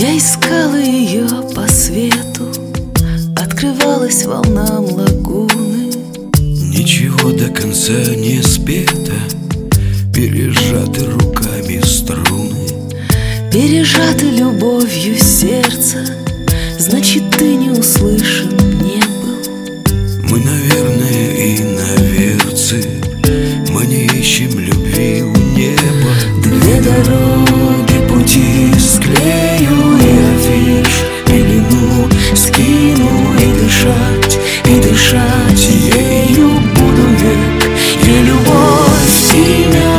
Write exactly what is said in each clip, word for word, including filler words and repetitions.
Я искала ее по свету, открывалась волнам лагуны. Ничего до конца не спето, пережаты руками струны. Пережаты любовью сердца, значит, ты не услышан не был. Мы, наверное, и наверцы, мы не ищем любви у неба. Две дороги Пути склею и афиш, пелену скину и дышать, и дышать ею буду век. Ей любовь имя.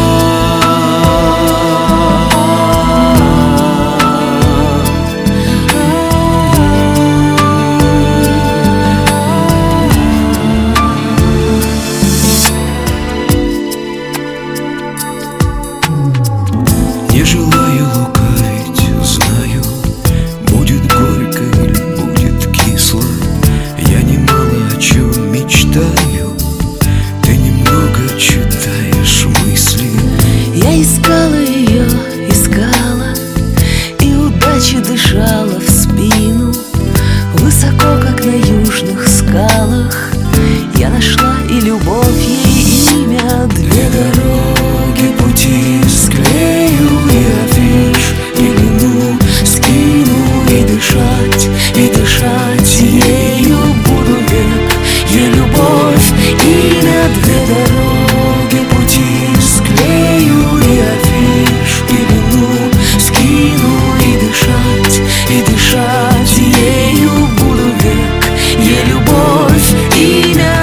Не желаю лукавить, знаю, будет горько или будет кисло. Я немало о чем мечтаю, ты немного читаешь мысли. Я искала ее, искала, и удача дышала в спину. Высоко, как на южных скалах, я нашла и любовь ей имя. Две дороги, пути склею и афиш, пелену скину и дышать, и дышать ею буду век. Ей любовь имя. Две дороги, пути склею и афиш, пелену скину и дышать, и дышать ею буду век. Ей любовь имя.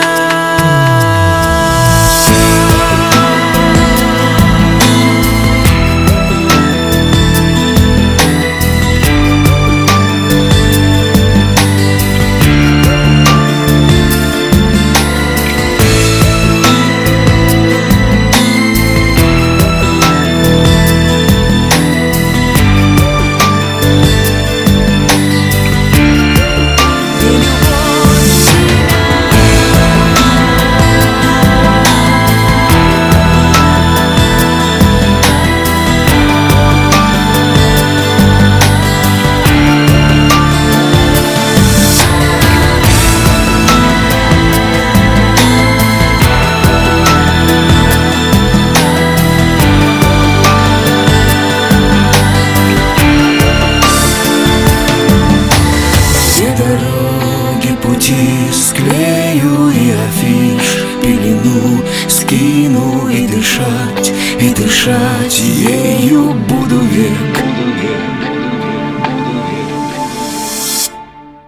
Дороги, пути склею и афиш, пелену скину и дышать, и дышать ею буду век.